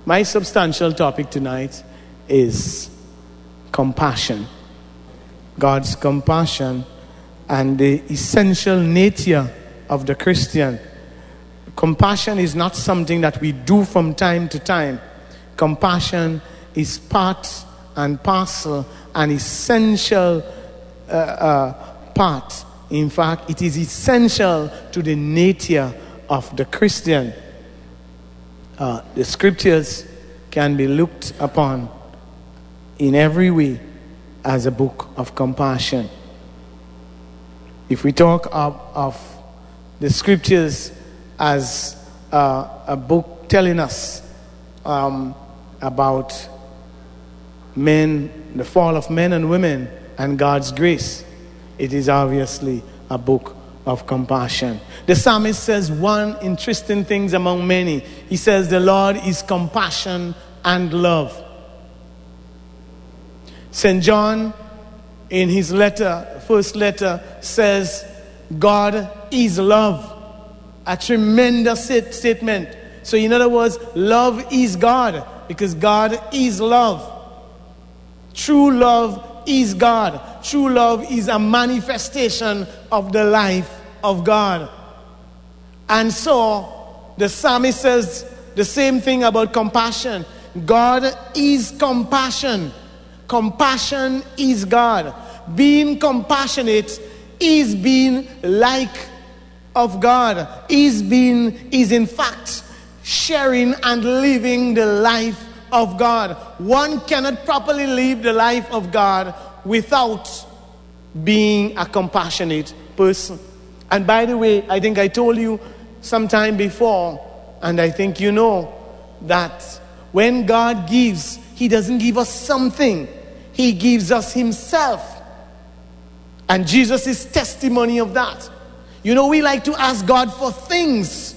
My substantial topic tonight is compassion. God's compassion and the essential nature of the Christian. Compassion is not something that we do from time to time. Compassion is part and parcel, an essential part. In fact, it is essential to the nature of the Christian. The scriptures can be looked upon in every way as a book of compassion. If we talk of the scriptures as a book telling us about men, the fall of men and women and God's grace, it is obviously a book of compassion. The psalmist says one interesting thing among many. He says the Lord is compassion and love. St. John, in his letter, first letter, says God is love. A tremendous statement. So in other words, love is God, because God is love. True love is God. True love is a manifestation of the life of God. And so the psalmist says the same thing about compassion. God is compassion. Compassion is God. Being compassionate is being like of God. Is in fact sharing and living the life of God. One cannot properly live the life of God without being a compassionate person. And by the way, I think I told you sometime before, and I think you know, that when God gives, He doesn't give us something. He gives us Himself. And Jesus is testimony of that. You know, we like to ask God for things.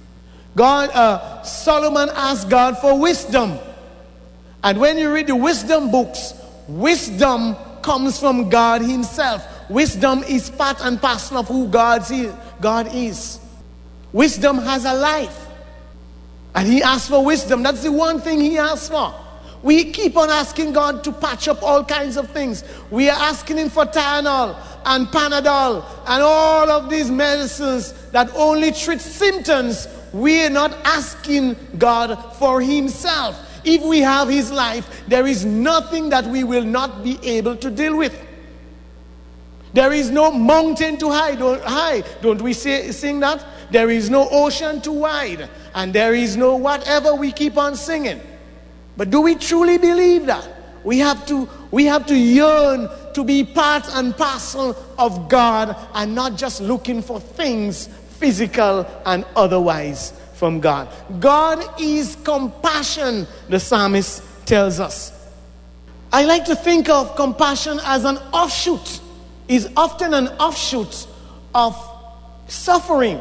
Solomon asked God for wisdom. And when you read the wisdom books, wisdom comes from God Himself. Wisdom is part and parcel of who God is. Wisdom has a life. And He asked for wisdom. That's the one thing He asked for. We keep on asking God to patch up all kinds of things. We are asking Him for Tylenol and Panadol and all of these medicines that only treat symptoms. We are not asking God for Himself. If we have His life, there is nothing that we will not be able to deal with. There is no mountain too high. Don't we sing that? There is no ocean too wide. And there is no whatever we keep on singing. But do we truly believe that? We have to yearn to be part and parcel of God and not just looking for things physical and otherwise from God. God is compassion, the psalmist tells us. I like to think of compassion as an offshoot. Is often an offshoot of suffering.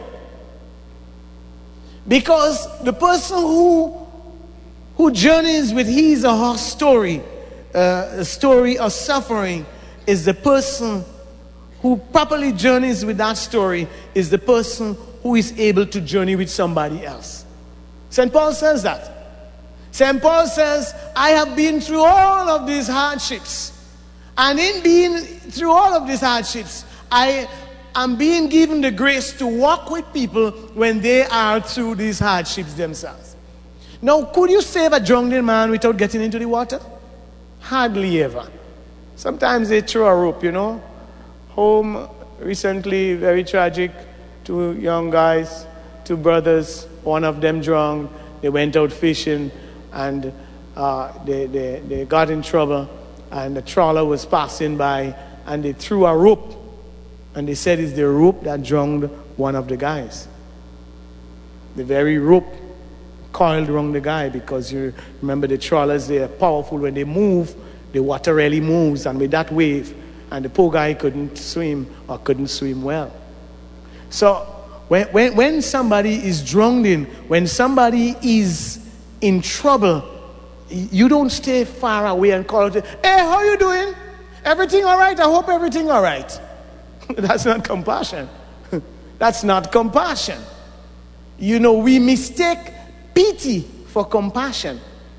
Because the person who journeys with his or her story, a story of suffering, is the person who properly journeys with that story, is the person who is able to journey with somebody else. St. Paul says that. St. Paul says, I have been through all of these hardships. And in being through all of these hardships, I am being given the grace to walk with people when they are through these hardships themselves. Now, could you save a drowning man without getting into the water? Hardly ever. Sometimes they throw a rope, Home recently, very tragic. 2 young guys, 2 brothers, one of them drowned. They went out fishing and they got in trouble. And the trawler was passing by and they threw a rope. And they said it's the rope that drowned one of the guys. The very rope coiled around the guy, because you remember the trawlers, they are powerful. When they move, the water really moves, and with that wave, and the poor guy couldn't swim or couldn't swim well. So when somebody is drowning, when somebody is in trouble, you don't stay far away and call out, hey, how you doing? Everything all right? I hope everything all right. That's not compassion. That's not compassion. We mistake pity for compassion.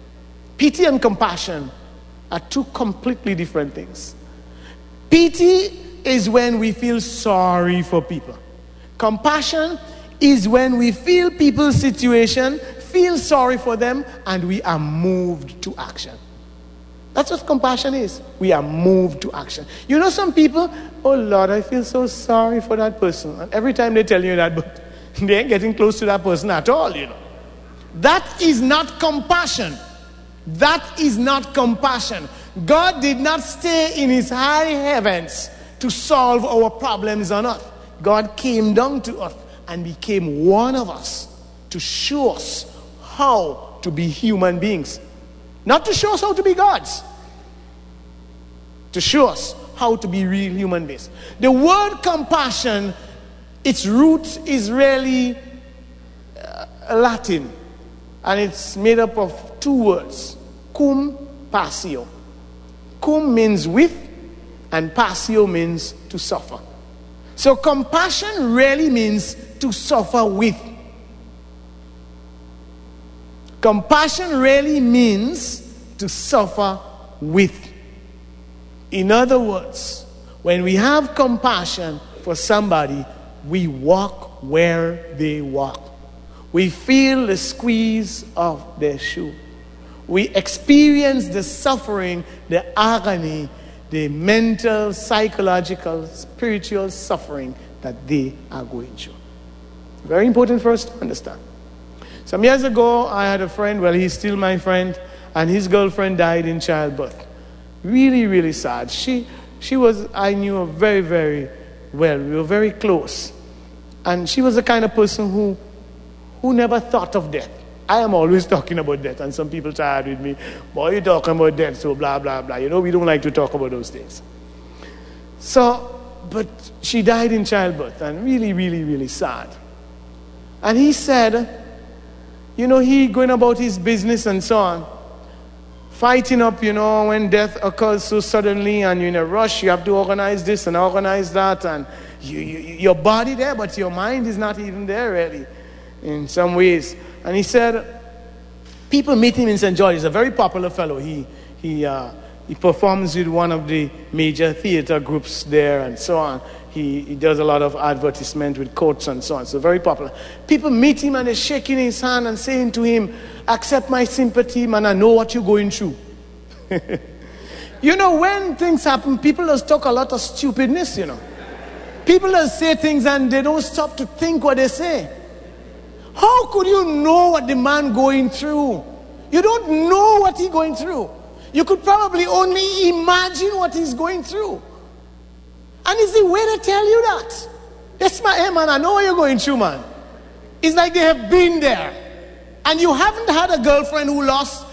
Pity and compassion are two completely different things. Pity is when we feel sorry for people. Compassion is when we feel people's situation, feel sorry for them, and we are moved to action. That's what compassion is. We are moved to action. You know some people, oh Lord, I feel so sorry for that person. And every time they tell you that, but they ain't getting close to that person at all, you know. That is not compassion. That is not compassion. God did not stay in his high heavens to solve our problems on earth. God came down to earth and became one of us to show us how to be human beings. Not to show us how to be gods. To show us how to be real human beings. The word compassion, its root is really Latin. And it's made up of two words. Cum passio. Cum means with, and passio means to suffer. So compassion really means to suffer with. Compassion really means to suffer with. In other words, when we have compassion for somebody, we walk where they walk. We feel the squeeze of their shoe. We experience the suffering, the agony, the mental, psychological, spiritual suffering that they are going through. Very important for us to understand. Some years ago, I had a friend, well, he's still my friend, and his girlfriend died in childbirth. Really, really sad. She was, I knew her very, very well. We were very close. And she was the kind of person who never thought of death. I am always talking about death, and some people tired with me. Boy, you're talking about death, so blah, blah, blah. You know, we don't like to talk about those things. So, but she died in childbirth, and really, really, really sad. And he said, you know, he going about his business and so on, fighting up, you know, when death occurs so suddenly and you're in a rush, you have to organize this and organize that, and your body there, but your mind is not even there really, in some ways. And he said, people meet him in St. George. He's a very popular fellow. He performs with one of the major theater groups there and so on. He does a lot of advertisement with coats and so on. So very popular. People meet him and they're shaking his hand and saying to him, accept my sympathy, man, I know what you're going through. You know, when things happen, people just talk a lot of stupidness, you know. People just say things and they don't stop to think what they say. How could you know what the man going through? You don't know what he's going through. You could probably only imagine what he's going through. And it's the way they tell you that. That's my, hey man, I know what you're going through, man. It's like they have been there. And you haven't had a girlfriend who lost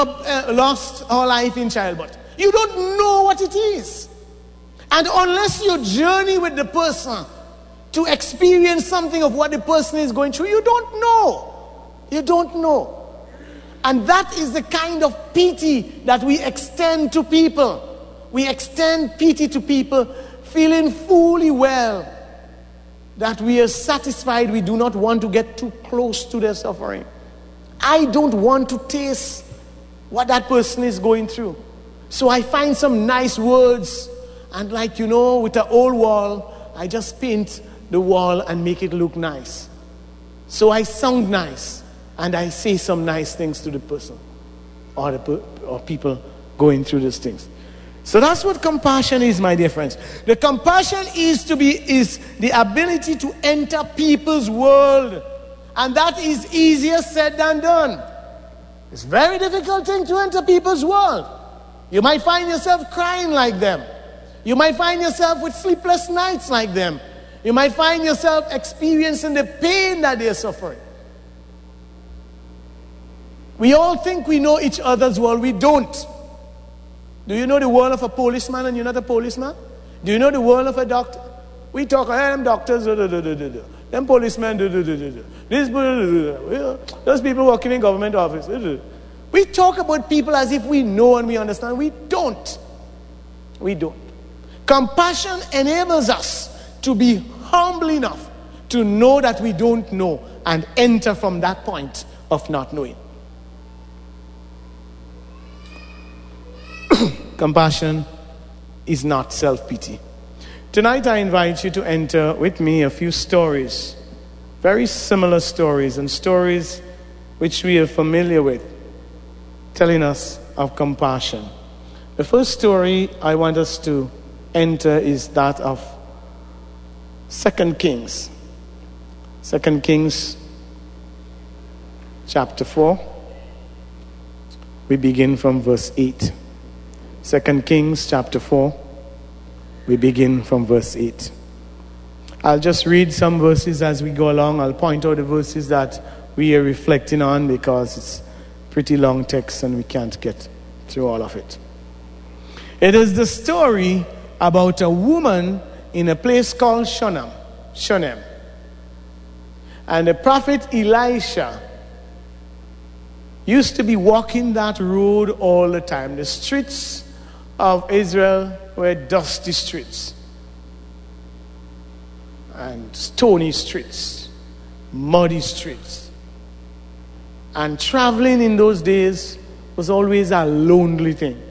her life in childbirth. You don't know what it is. And unless you journey with the person to experience something of what the person is going through, you don't know. You don't know. And that is the kind of pity that we extend to people. We extend pity to people, feeling fully well that we are satisfied. We do not want to get too close to their suffering. I don't want to taste what that person is going through. So I find some nice words, and like, you know, with an old wall, I just paint the wall and make it look nice. So I sound nice, and I say some nice things to the person or people going through these things. So that's what compassion is, my dear friends. The compassion is the ability to enter people's world, and that is easier said than done. It's a very difficult thing to enter people's world. You might find yourself crying like them. You might find yourself with sleepless nights like them. You might find yourself experiencing the pain that they're suffering. We all think we know each other's world. We don't. Do you know the world of a policeman and you're not a policeman? Do you know the world of a doctor? We talk, them doctors, them policemen, those people working in government office. We talk about people as if we know and we understand. We don't. We don't. Compassion enables us to be humble enough to know that we don't know and enter from that point of not knowing. Compassion is not self-pity. Tonight I invite you to enter with me a few stories, very similar stories, and stories which we are familiar with, telling us of compassion. The first story I want us to enter is that of 2 Kings. 2 Kings chapter 4. We begin from verse 8. 2 Kings chapter 4. We begin from verse 8. I'll just read some verses as we go along. I'll point out the verses that we are reflecting on because it's pretty long text and we can't get through all of it. It is the story about a woman in a place called Shunem. And the prophet Elisha used to be walking that road all the time. The streets of Israel were dusty streets and stony streets, muddy streets. And traveling in those days was always a lonely thing.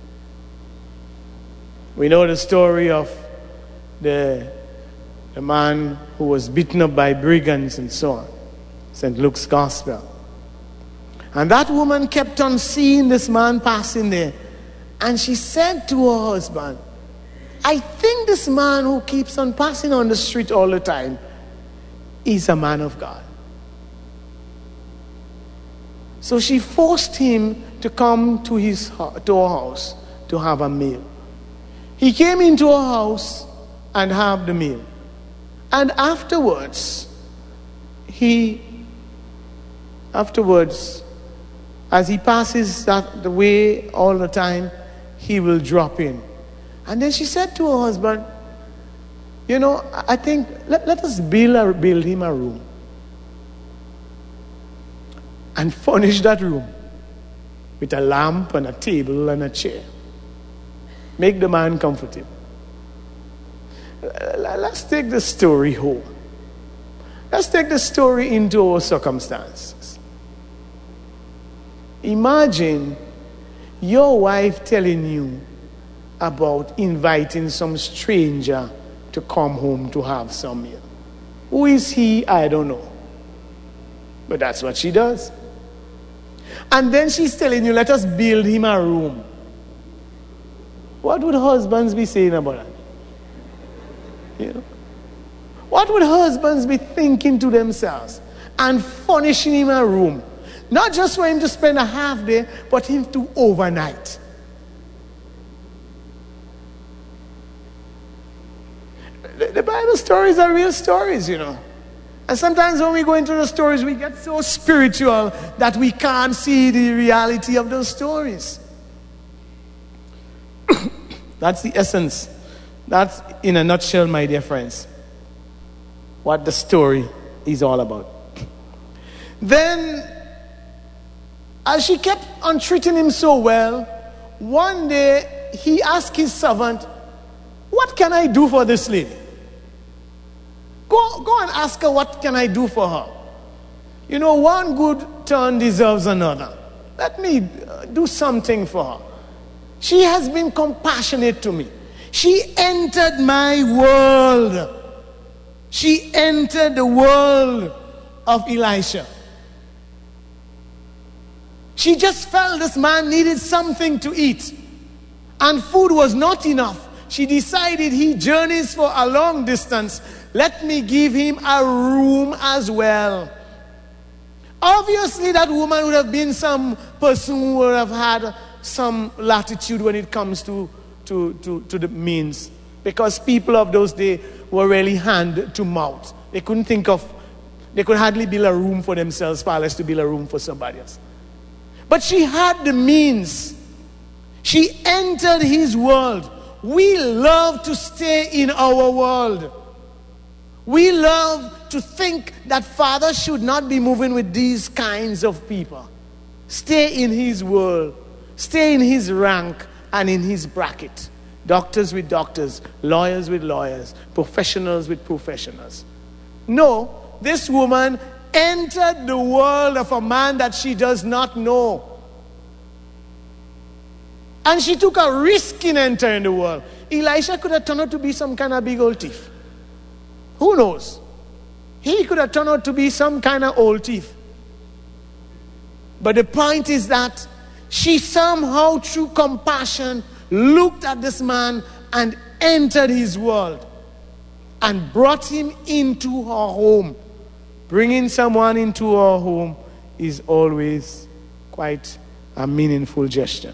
We know the story of the man who was beaten up by brigands and so on. St. Luke's Gospel. And that woman kept on seeing this man passing there. And she said to her husband, I think this man who keeps on passing on the street all the time is a man of God. So she forced him to come to her house to have a meal. He came into her house and have the meal. And afterwards, as he passes the way all the time, he will drop in. And then she said to her husband, I think let us build him a room. And furnish that room with a lamp and a table and a chair. Make the man comfortable. Let's take the story home. Let's take the story into our circumstances. Imagine your wife telling you about inviting some stranger to come home to have some meal. Who is he? I don't know. But that's what she does. And then she's telling you, let us build him a room. What would husbands be saying about that? What would husbands be thinking to themselves? And furnishing him a room. Not just for him to spend a half day, but him to overnight. The Bible stories are real stories, And sometimes when we go into the stories, we get so spiritual that we can't see the reality of those stories. That's the essence. That's, in a nutshell, my dear friends, what the story is all about. Then, as she kept on treating him so well, one day he asked his servant, what can I do for this lady? Go and ask her, what can I do for her? One good turn deserves another. Let me do something for her. She has been compassionate to me. She entered my world. She entered the world of Elisha. She just felt this man needed something to eat. And food was not enough. She decided he journeys for a long distance. Let me give him a room as well. Obviously, that woman would have been some person who would have had some latitude when it comes to the means. Because people of those days were really hand to mouth. They could hardly build a room for themselves, far less to build a room for somebody else. But she had the means. She entered his world. We love to stay in our world. We love to think that Father should not be moving with these kinds of people. Stay in his world. Stay in his rank and in his bracket. Doctors with doctors, lawyers with lawyers, professionals with professionals. No, this woman entered the world of a man that she does not know. And she took a risk in entering the world. Elisha could have turned out to be some kind of big old thief. Who knows? He could have turned out to be some kind of old thief. But the point is that she somehow, through compassion, looked at this man and entered his world and brought him into her home. Bringing someone into our home is always quite a meaningful gesture.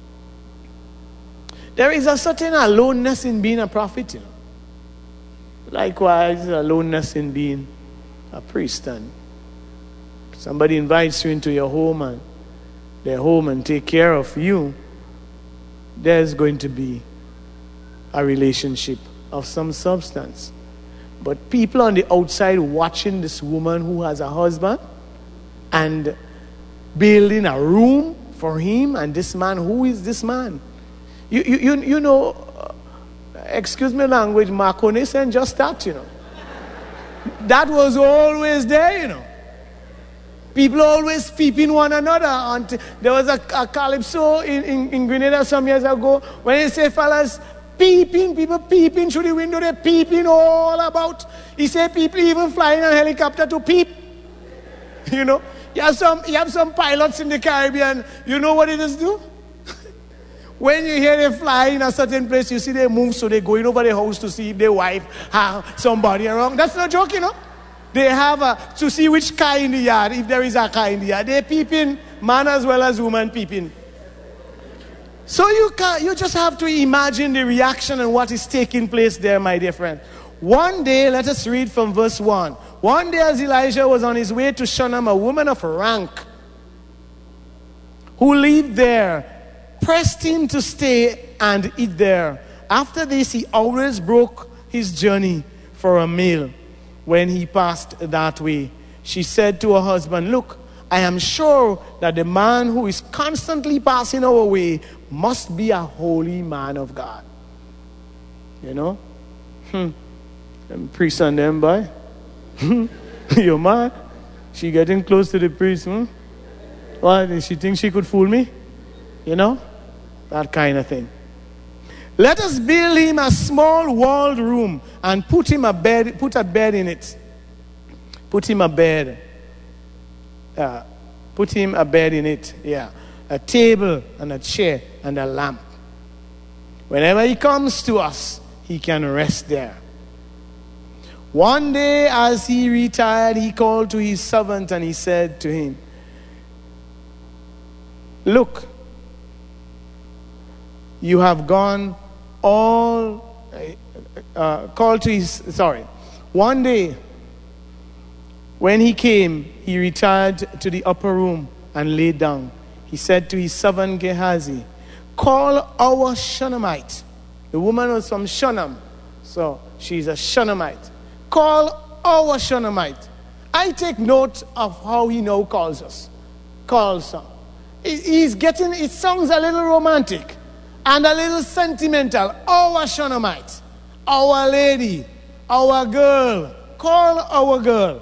There is a certain aloneness in being a prophet, you know. Likewise, aloneness in being a priest. And somebody invites you into your home and their home and take care of you, there's going to be a relationship of some substance. But people on the outside watching this woman who has a husband and building a room for him, and this man, who is this man? You know, excuse me language, Marconi and just that, you know. That was always there, you know. People always peeping one another. There was a calypso in Grenada some years ago when they say fellas peeping, people peeping through the window, they're peeping all about. He said people even flying a helicopter to peep. You know, you have some pilots in the Caribbean, you know what they just do? When you hear them fly in a certain place, you see they move, so they're going over the house to see if their wife have somebody around. That's no joke, you know. They have to see which car in the yard, if there is a car in the yard. They're peeping, man as well as woman peeping. So you just have to imagine the reaction and what is taking place there, my dear friend. One day, let us read from verse 1. One day as Elijah was on his way to Shunem, a woman of rank who lived there, pressed him to stay and eat there. After this, he always broke his journey for a meal when he passed that way. She said to her husband, "Look, I am sure that the man who is constantly passing our way must be a holy man of God." You know? Them priests and them, boy. You mad? She getting close to the priest, What, did she think she could fool me? You know? That kind of thing. Let us build him a small walled room and put a bed in it. Put him a bed in it. Yeah. A table and a chair and a lamp. Whenever he comes to us, he can rest there. One day as he retired, he called to his servant and he said to him, "Look, you have gone all..." One day, when he came, he retired to the upper room and lay down. He said to his servant Gehazi, "Call our Shunammite." The woman was from Shunem, so she's a Shunammite. "Call our Shunammite." I take note of how he now calls us. Calls her. It sounds a little romantic and a little sentimental. Our Shunammite, our lady, our girl. Call our girl.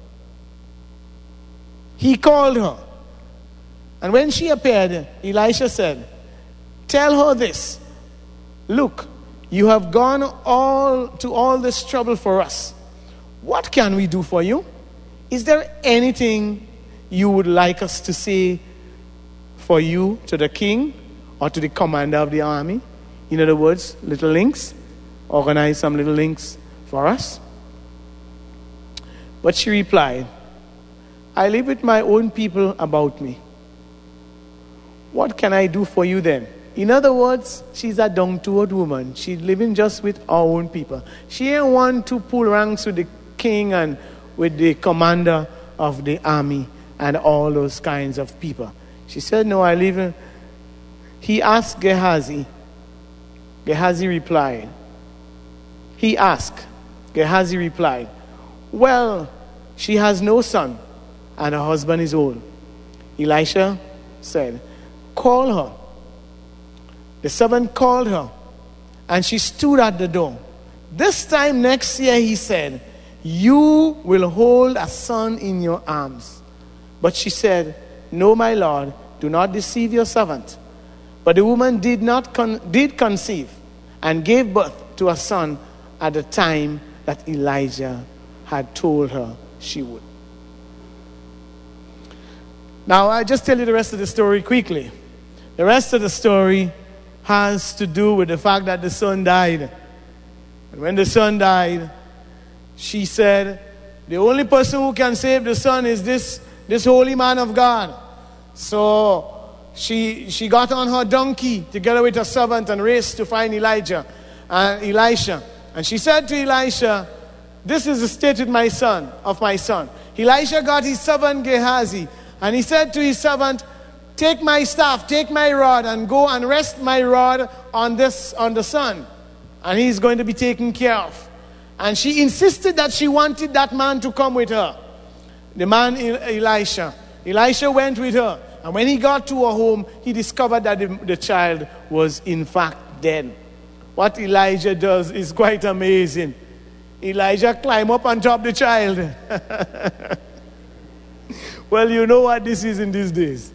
He called her. And when she appeared, Elisha said, "Tell her this. Look, you have gone to all this trouble for us. What can we do for you? Is there anything you would like us to say for you to the king or to the commander of the army?" In other words, little links. Organize some little links for us. But she replied, "I live with my own people about me. What can I do for you then?" In other words, she's a down-to-earth woman. She's living just with our own people. She ain't want to pull ranks with the king and with the commander of the army and all those kinds of people. She said, "No, I live in..." He asked Gehazi. Gehazi replied. He asked. Gehazi replied, "Well, she has no son, and her husband is old." Elisha said, "Call her." The servant called her, and she stood at the door. This time next year, he said, "You will hold a son in your arms." But she said, "No, my lord, do not deceive your servant. But the woman did conceive and gave birth to a son at the time that Elijah had told her she would. Now, I'll just tell you the rest of the story quickly. The rest of the story has to do with the fact that the son died. And when the son died, she said, the only person who can save the son is this holy man of God. So she got on her donkey together with her servant and raced to find Elisha. And she said to Elisha, this is the state of my son. Elisha got his servant Gehazi, and he said to his servant, take my staff, take my rod, and go and rest my rod on the son, and he's going to be taken care of. And she insisted that she wanted that man to come with her. The man, Elisha. Elisha went with her. And when he got to her home, he discovered that the child was in fact dead. What Elijah does is quite amazing. Elijah climbed up on top of the child. Well, you know what this is in these days.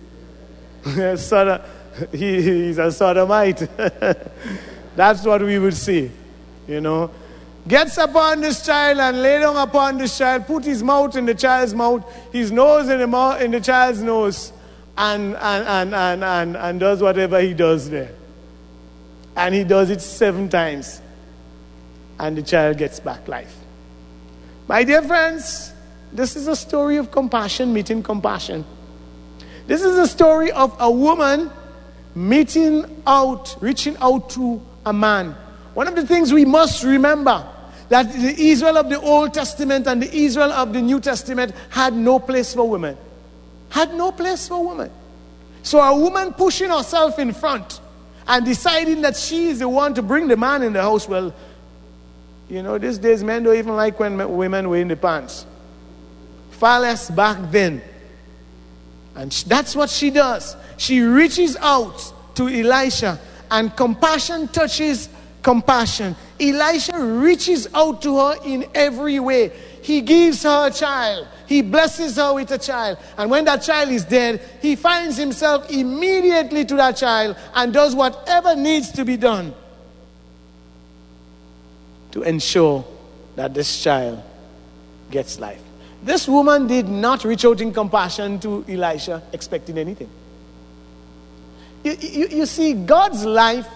He's a sodomite. That's what we would say, you know. Gets upon this child and lay down upon this child, put his mouth in the child's mouth, his nose in the child's nose, and does whatever he does there. And he does it 7 times. And the child gets back life. My dear friends, this is a story of compassion meeting compassion. This is a story of a woman reaching out to a man. One of the things we must remember, that the Israel of the Old Testament and the Israel of the New Testament had no place for women. Had no place for women. So a woman pushing herself in front and deciding that she is the one to bring the man in the house. Well, you know, these days men don't even like when women wear in the pants. Far less back then. And that's what she does. She reaches out to Elisha, and compassion touches compassion. Elisha reaches out to her in every way. He gives her a child. He blesses her with a child. And when that child is dead, he finds himself immediately to that child and does whatever needs to be done to ensure that this child gets life. This woman did not reach out in compassion to Elisha expecting anything. You see, God's life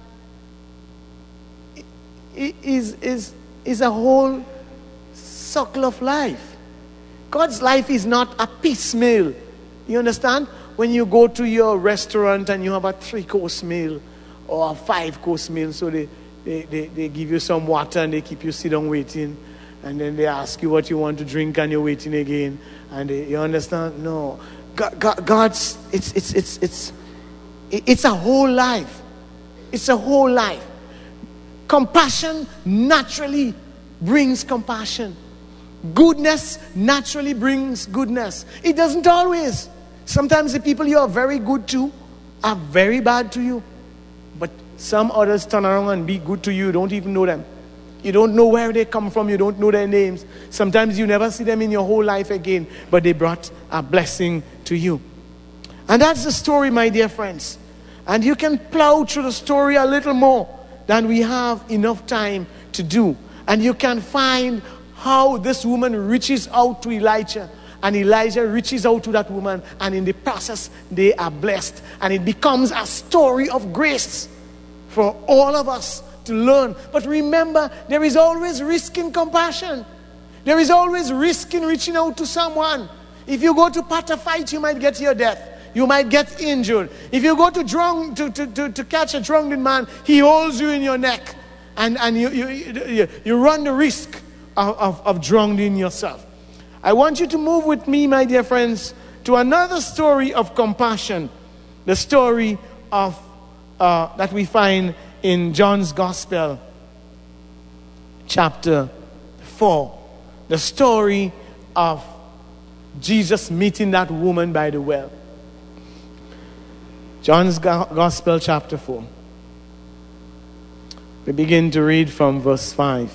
is a whole circle of life. God's life is not a piecemeal. You understand? When you go to your restaurant and you have a 3-course meal or a 5-course meal, so they give you some water and they keep you sit down waiting, and then they ask you what you want to drink and you're waiting again, and you understand? No, God's it's a whole life. It's a whole life. Compassion naturally brings compassion. Goodness naturally brings goodness. It doesn't always. Sometimes the people you are very good to are very bad to you. But some others turn around and be good to you. You don't even know them. You don't know where they come from. You don't know their names. Sometimes you never see them in your whole life again. But they brought a blessing to you. And that's the story, my dear friends. And you can plow through the story a little more than we have enough time to do. And you can find how this woman reaches out to Elijah, and Elijah reaches out to that woman, and in the process they are blessed, and it becomes a story of grace for all of us to learn. But remember, there is always risk in compassion. There is always risk in reaching out to someone. If you go to part a fight, you might get your death. You might get injured. If you go to catch a drunken man, he holds you in your neck, and you run the risk of drowning yourself. I want you to move with me, my dear friends, to another story of compassion. The story of that we find in John's Gospel, chapter 4. The story of Jesus meeting that woman by the well. John's Gospel, chapter 4. We begin to read from verse 5.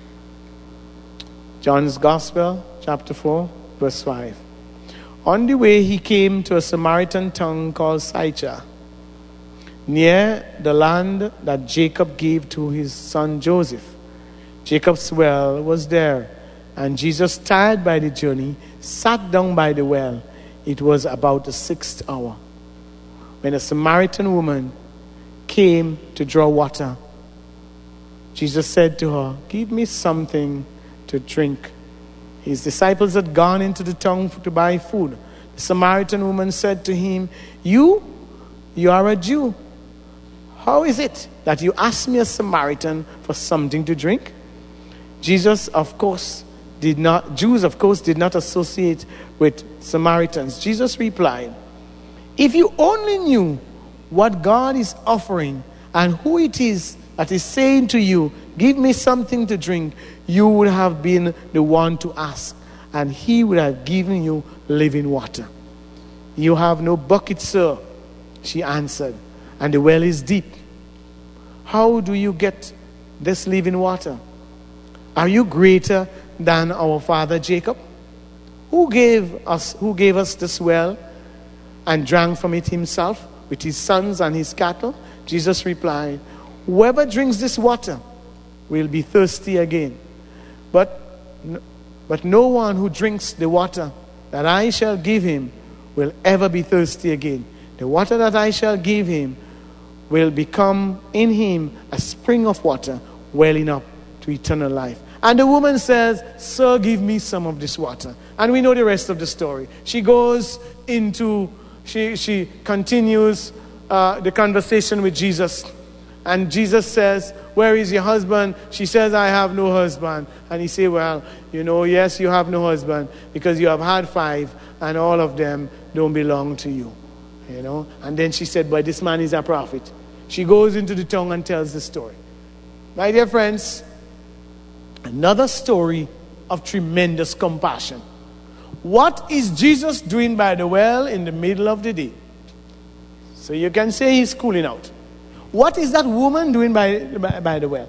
John's Gospel, chapter 4, verse 5. On the way he came to a Samaritan town called Sychar, near the land that Jacob gave to his son Joseph. Jacob's well was there, and Jesus, tired by the journey, sat down by the well. It was about the 6th hour, when a Samaritan woman came to draw water. Jesus said to her, "Give me something to drink." His disciples had gone into the town to buy food. The Samaritan woman said to him, You are a Jew. How is it that you ask me, a Samaritan, for something to drink? Jews, of course, did not associate with Samaritans. Jesus replied, "If you only knew what God is offering and who it is that is saying to you, 'Give me something to drink,' you would have been the one to ask, and he would have given you living water." "You have no bucket, sir," she answered, "and the well is deep. How do you get this living water? Are you greater than our father Jacob, who gave us this well and drank from it himself with his sons and his cattle?" Jesus replied, "Whoever drinks this water will be thirsty again. But no one who drinks the water that I shall give him will ever be thirsty again. The water that I shall give him will become in him a spring of water welling up to eternal life." And the woman says, "Sir, give me some of this water." And we know the rest of the story. She continues the conversation with Jesus. And Jesus says, "Where is your husband?" She says, "I have no husband." And he says, "Well, yes, you have no husband because you have had 5 and all of them don't belong to you." And then she said, "But this man is a prophet." She goes into the town and tells the story. My dear friends, another story of tremendous compassion. What is Jesus doing by the well in the middle of the day? So you can say he's cooling out. What is that woman doing by the well?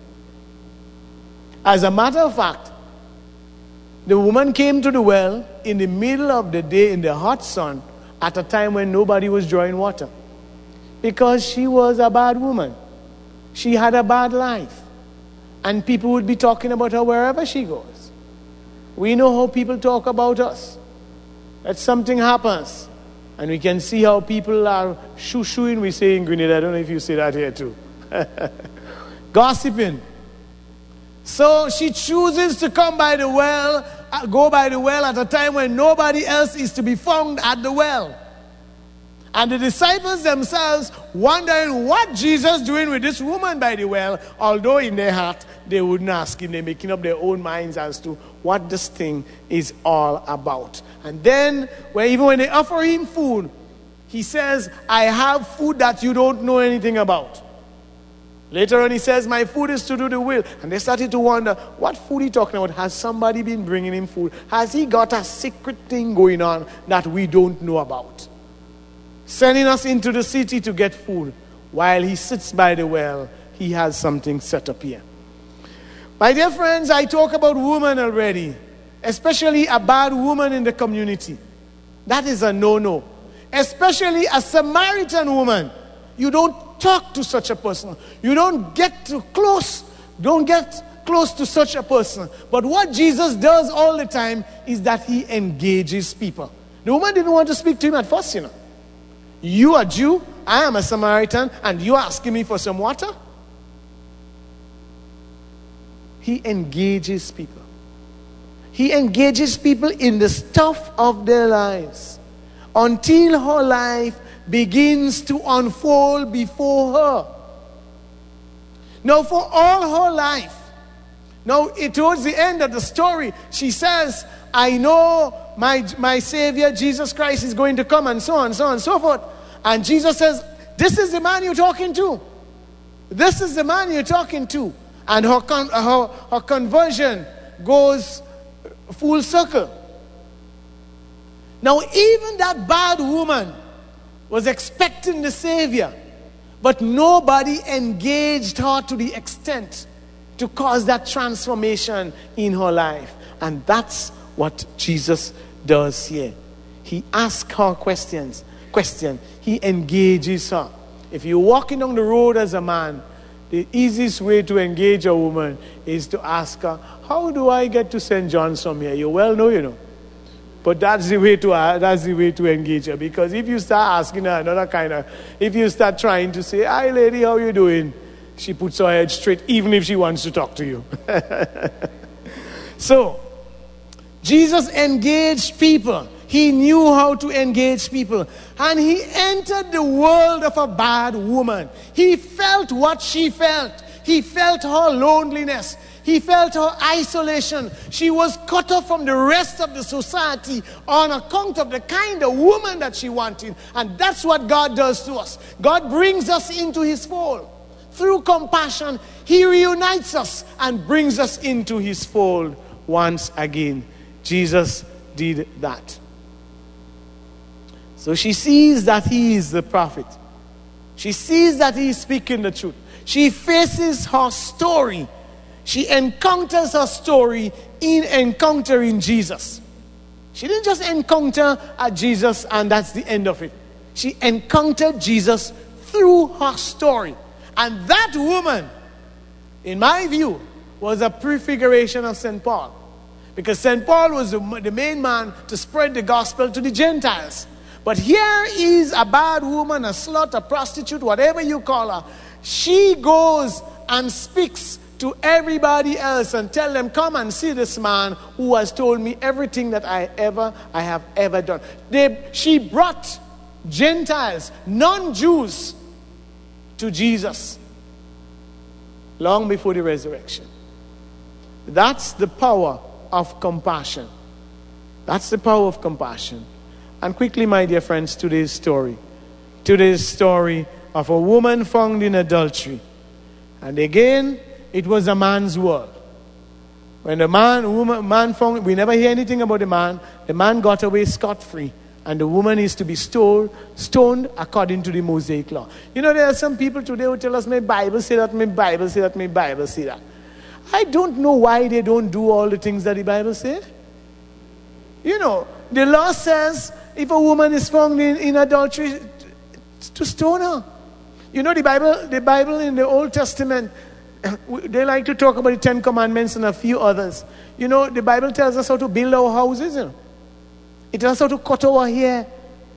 As a matter of fact, the woman came to the well in the middle of the day in the hot sun at a time when nobody was drawing water. Because she was a bad woman. She had a bad life. And people would be talking about her wherever she goes. We know how people talk about us. That something happens. And we can see how people are shoo-shooing, we say in Grenada. I don't know if you say that here too. Gossiping. So she chooses to come by the well, go by the well at a time when nobody else is to be found at the well. And the disciples themselves wondering what Jesus doing with this woman by the well, although in their heart they wouldn't ask him. They're making up their own minds as to what this thing is all about. And then, even when they offer him food, he says, "I have food that you don't know anything about." Later on he says, "My food is to do the will." And they started to wonder, what food he talking about? Has somebody been bringing him food? Has he got a secret thing going on that we don't know about? Sending us into the city to get food. While he sits by the well, he has something set up here. My dear friends, I talk about women already, especially a bad woman in the community. That is a no-no. Especially a Samaritan woman. You don't talk to such a person. You don't get close to such a person. But what Jesus does all the time is that he engages people. The woman didn't want to speak to him at first, You are Jew, I am a Samaritan, and you are asking me for some water? He engages people. He engages people in the stuff of their lives until her life begins to unfold before her. Now, for all her life, towards the end of the story, she says, "I know my Savior, Jesus Christ, is going to come," and so on, so on, and so forth. And Jesus says, "This is the man you're talking to. This is the man you're talking to." And her conversion goes full circle. Now, even that bad woman was expecting the Savior, but nobody engaged her to the extent to cause that transformation in her life. And that's what Jesus does here. He asks her question. He engages her. If you're walking on the road as a man, the easiest way to engage a woman is to ask her, how do I get to St. John's from here? You well know, you know. But that's the way to engage her. Because if you start asking her another kind of, if you start trying to say, hi lady, how you doing? She puts her head straight, even if she wants to talk to you. So, Jesus engaged people. He knew how to engage people. And he entered the world of a bad woman. He felt what she felt. He felt her loneliness. He felt her isolation. She was cut off from the rest of the society on account of the kind of woman that she wanted. And that's what God does to us. God brings us into his fold. Through compassion, he reunites us and brings us into his fold once again. Jesus did that. So she sees that he is the prophet. She sees that he is speaking the truth. She faces her story. She encounters her story in encountering Jesus. She didn't just encounter Jesus and that's the end of it. She encountered Jesus through her story. And that woman, in my view, was a prefiguration of St. Paul. Because St. Paul was the main man to spread the gospel to the Gentiles. But here is a bad woman, a slut, a prostitute, whatever you call her. She goes and speaks to everybody else and tell them, come and see this man who has told me everything that I have ever done. She brought Gentiles, non-Jews, to Jesus long before the resurrection. That's the power of compassion. That's the power of compassion. And quickly, my dear friends, today's story. Today's story of a woman found in adultery. And again, it was a man's world. When the man found, we never hear anything about the man got away scot-free. And the woman is to be stoned according to the Mosaic law. You know, there are some people today who tell us, my Bible say that, my Bible say that, my Bible say that. I don't know why they don't do all the things that the Bible says. You know, the law says if a woman is found in adultery, to stone her. You know, the Bible in the Old Testament, they like to talk about the 10 Commandments and a few others. You know, the Bible tells us how to build our houses. You know? It tells us how to cut our hair.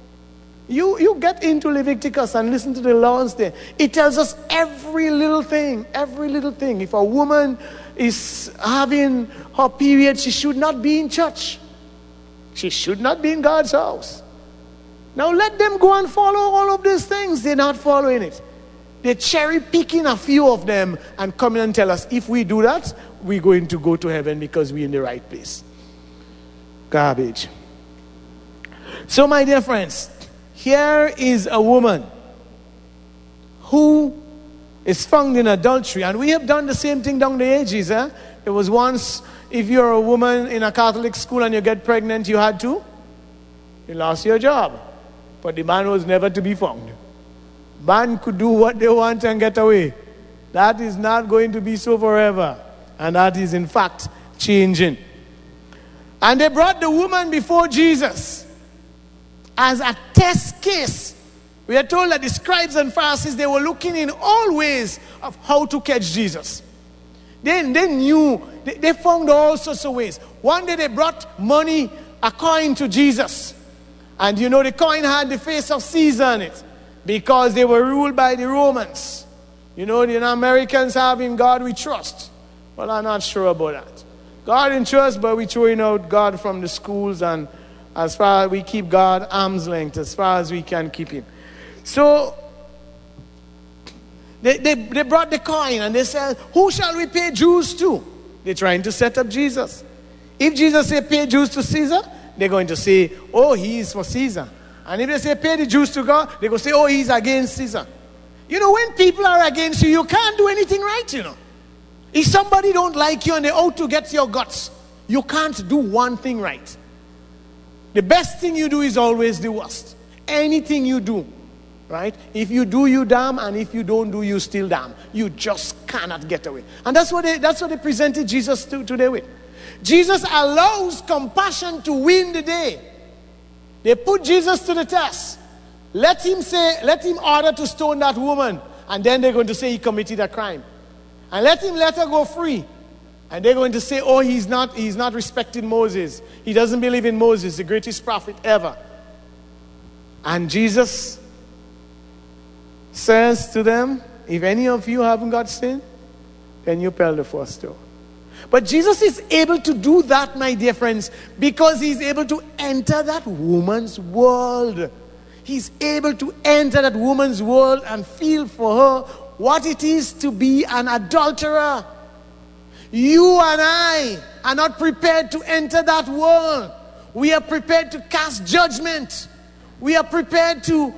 You get into Leviticus and listen to the laws there. It tells us every little thing. If a woman is having her period, she should not be in church. She should not be in God's house. Now let them go and follow all of these things. They're not following it. They're cherry picking a few of them and coming and tell us, if we do that, we're going to go to heaven because we're in the right place. Garbage. So my dear friends, here is a woman who is found in adultery. And we have done the same thing down the ages. There was once, if you're a woman in a Catholic school and you get pregnant, you lost your job. But the man was never to be found. Man could do what they want and get away. That is not going to be so forever. And that is in fact changing. And they brought the woman before Jesus as a test case. We are told that the scribes and Pharisees, they were looking in all ways of how to catch Jesus. They knew, they found all sorts of ways. One day they brought money, a coin to Jesus. And you know the coin had the face of Caesar on it because they were ruled by the Romans. You know, the Americans have in God we trust. Well, I'm not sure about that. God in trust, but we're throwing out God from the schools, and as far as we keep God arm's length, as far as we can keep him. So they brought the coin and they said, who shall we pay dues to? They're trying to set up Jesus. If Jesus say pay dues to Caesar, they're going to say, oh, he is for Caesar. And if they say pay the dues to God, they're going to say, oh, he's against Caesar. You know, when people are against you, you can't do anything right, you know. If somebody don't like you and they're out to get your guts, you can't do one thing right. The best thing you do is always the worst. Anything you do, right? If you do, you damn, and if you don't do, you still damn. You just cannot get away. And that's what they presented Jesus today with. Jesus allows compassion to win the day. They put Jesus to the test. Let him order to stone that woman, and then they're going to say he committed a crime. And let her go free. And they're going to say, oh, he's not respecting Moses. He doesn't believe in Moses, the greatest prophet ever. And Jesus says to them, if any of you haven't got sin, then you peel the first stone. But Jesus is able to do that, my dear friends, because he's able to enter that woman's world. He's able to enter that woman's world and feel for her what it is to be an adulterer. You and I are not prepared to enter that world. We are prepared to cast judgment. We are prepared to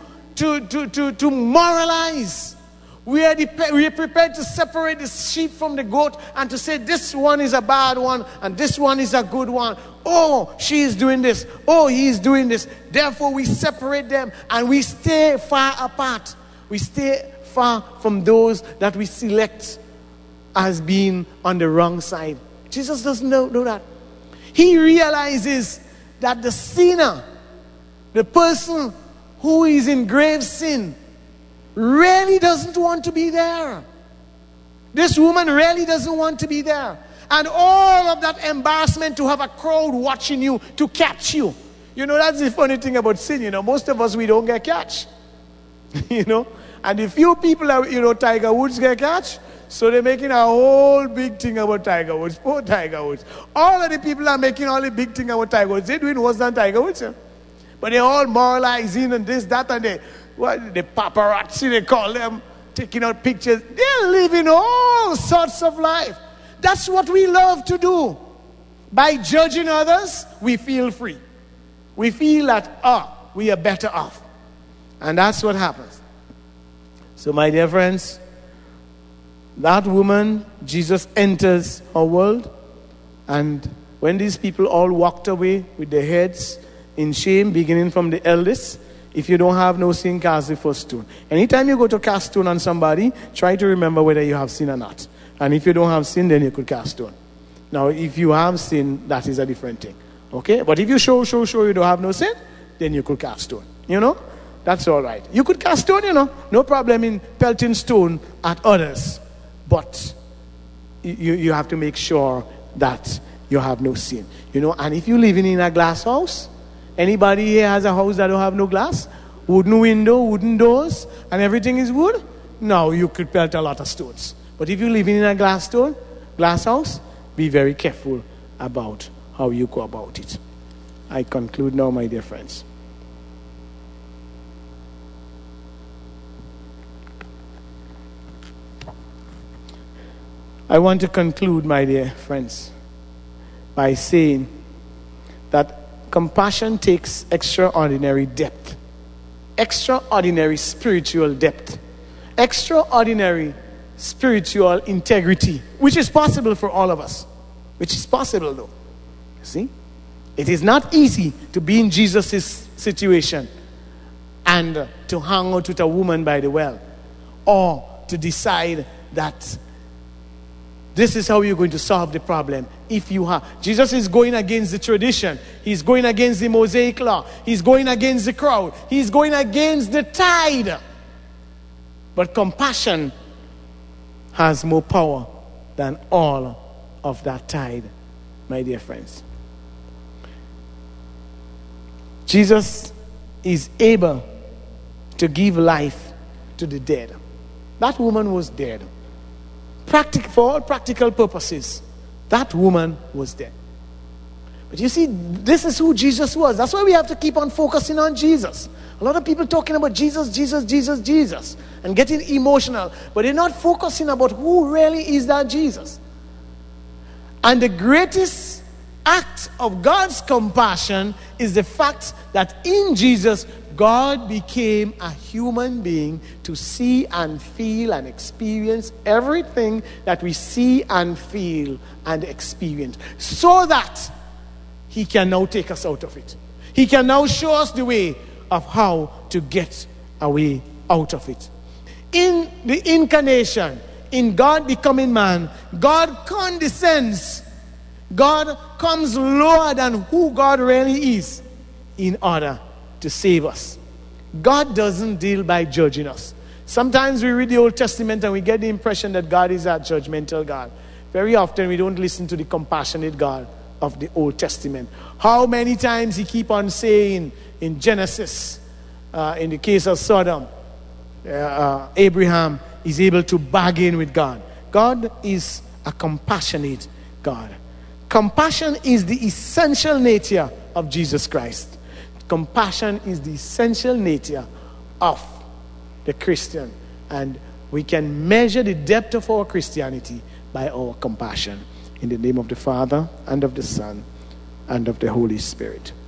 moralize. We are prepared to separate the sheep from the goat and to say this one is a bad one and this one is a good one. Oh, she is doing this. Oh, he is doing this. Therefore, we separate them and we stay far apart. We stay far from those that we select as being on the wrong side. Jesus doesn't know that. He realizes that the sinner, the person who is in grave sin, really doesn't want to be there. This woman really doesn't want to be there. And all of that embarrassment to have a crowd watching you, to catch you. You know, that's the funny thing about sin. You know, most of us, we don't get catch. You know, and the few people, Tiger Woods get catch. So they're making a whole big thing about Tiger Woods. Poor Tiger Woods. All of the people are making all the big thing about Tiger Woods. They're doing worse than Tiger Woods. Yeah? But they're all moralizing and this, that, and the paparazzi, they call them, taking out pictures. They're living all sorts of life. That's what we love to do. By judging others, we feel free. We feel that, we are better off. And that's what happens. So, my dear friends, that woman, Jesus enters her world. And when these people all walked away with their heads in shame, beginning from the eldest, if you don't have no sin, cast the first stone. Anytime you go to cast stone on somebody, try to remember whether you have sin or not. And if you don't have sin, then you could cast stone. Now, if you have sin, that is a different thing. Okay? But if you show you don't have no sin, then you could cast stone. You know? That's all right. You could cast stone, no problem in pelting stone at others. But you have to make sure that you have no sin. And if you're living in a glass house, anybody here has a house that don't have no glass? Wooden window, wooden doors, and everything is wood? No, you could pelt a lot of stones. But if you're living in a glass house, be very careful about how you go about it. I conclude now, my dear friends. I want to conclude, my dear friends, by saying that compassion takes extraordinary depth, extraordinary spiritual depth, extraordinary spiritual integrity, which is possible for all of us. Which is possible, though. You see? It is not easy to be in Jesus' situation and to hang out with a woman by the well, or to decide that this is how you're going to solve the problem. Jesus is going against the tradition. He's going against the Mosaic law. He's going against the crowd. He's going against the tide. But compassion has more power than all of that tide, my dear friends. Jesus is able to give life to the dead. That woman was dead. For all practical purposes, that woman was dead. But you see, this is who Jesus was. That's why we have to keep on focusing on Jesus. A lot of people talking about Jesus, and getting emotional, but they're not focusing about who really is that Jesus. And the greatest act of God's compassion is the fact that in Jesus, God became a human being to see and feel and experience everything that we see and feel and experience, so that he can now take us out of it. He can now show us the way of how to get a way out of it. In the incarnation, in God becoming man, God condescends. God comes lower than who God really is in order to save us. God doesn't deal by judging us. Sometimes we read the Old Testament and we get the impression that God is a judgmental God. Very often we don't listen to the compassionate God of the Old Testament. How many times he keep on saying in Genesis, in the case of Sodom, Abraham is able to bargain with God. God is a compassionate God. Compassion is the essential nature of Jesus Christ. Compassion is the essential nature of the Christian. And we can measure the depth of our Christianity by our compassion. In the name of the Father, and of the Son, and of the Holy Spirit.